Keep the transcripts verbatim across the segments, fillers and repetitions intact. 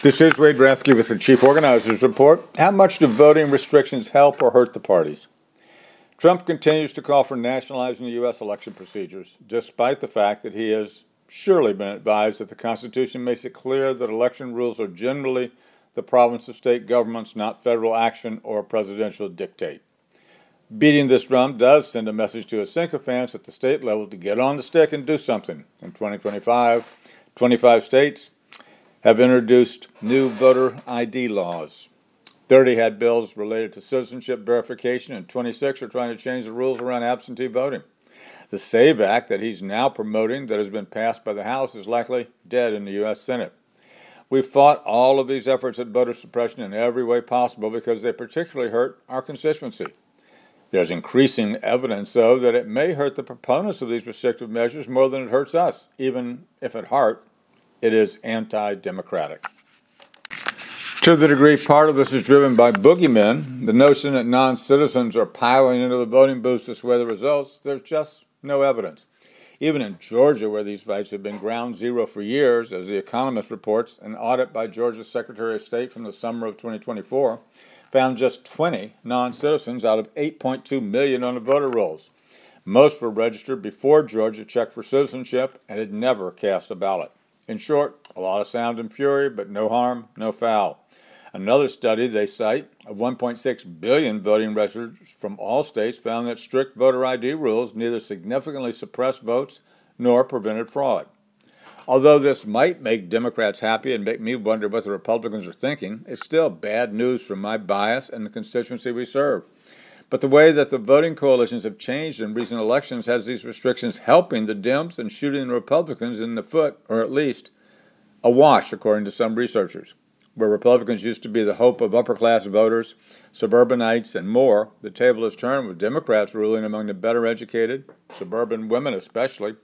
This is Wade Rathke with the Chief Organizers Report. How much do voting restrictions help or hurt the parties? Trump continues to call for nationalizing the U S election procedures, despite the fact that he has surely been advised that the Constitution makes it clear that election rules are generally the province of state governments, not federal action or presidential dictate. Beating this drum does send a message to his sycophants at the state level to get on the stick and do something. In twenty twenty-five, twenty-five states have introduced new voter I D laws. thirty had bills related to citizenship verification, and twenty-six are trying to change the rules around absentee voting. The SAVE Act that he's now promoting, that has been passed by the House, is likely dead in the U S Senate. We've fought all of these efforts at voter suppression in every way possible because they particularly hurt our constituency. There's increasing evidence, though, that it may hurt the proponents of these restrictive measures more than it hurts us, even if at heart it is anti-democratic. To the degree part of this is driven by boogeymen, the notion that non-citizens are piling into the voting booths to sway the results, there's just no evidence. Even in Georgia, where these fights have been ground zero for years, as The Economist reports, an audit by Georgia's Secretary of State from the summer of twenty twenty-four found just twenty non-citizens out of eight point two million on the voter rolls. Most were registered before Georgia checked for citizenship and had never cast a ballot. In short, a lot of sound and fury, but no harm, no foul. Another study they cite of one point six billion voting records from all states found that strict voter I D rules neither significantly suppressed votes nor prevented fraud. Although this might make Democrats happy and make me wonder what the Republicans are thinking, it's still bad news from my bias and the constituency we serve. But the way that the voting coalitions have changed in recent elections has these restrictions helping the Dems and shooting the Republicans in the foot, or at least a wash, according to some researchers. Where Republicans used to be the hope of upper-class voters, suburbanites, and more, the table has turned with Democrats ruling among the better educated, suburban women especially,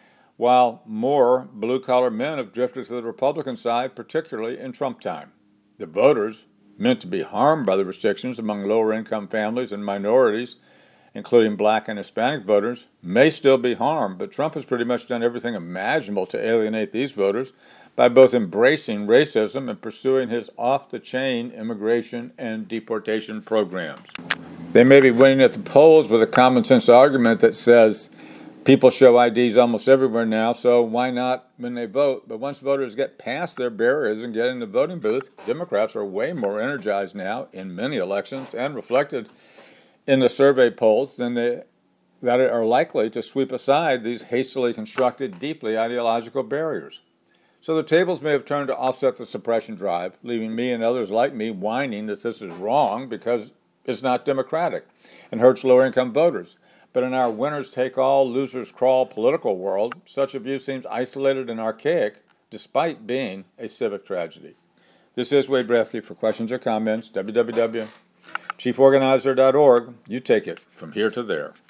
while more blue-collar men have drifted to the Republican side, particularly in Trump time. The voters, meant to be harmed by the restrictions among lower-income families and minorities, including black and Hispanic voters, may still be harmed, but Trump has pretty much done everything imaginable to alienate these voters by both embracing racism and pursuing his off-the-chain immigration and deportation programs. They may be winning at the polls with a common-sense argument that says people show I Ds almost everywhere now, so why not when they vote? But once voters get past their barriers and get in the voting booth, Democrats are way more energized now in many elections and reflected in the survey polls than they that are likely to sweep aside these hastily constructed, deeply ideological barriers. So the tables may have turned to offset the suppression drive, leaving me and others like me whining that this is wrong because it's not democratic and hurts lower-income voters. But in our winners-take-all, losers-crawl political world, such a view seems isolated and archaic, despite being a civic tragedy. This is Wade Rathke. For questions or comments, w w w dot chief organizer dot org. You take it from here to there.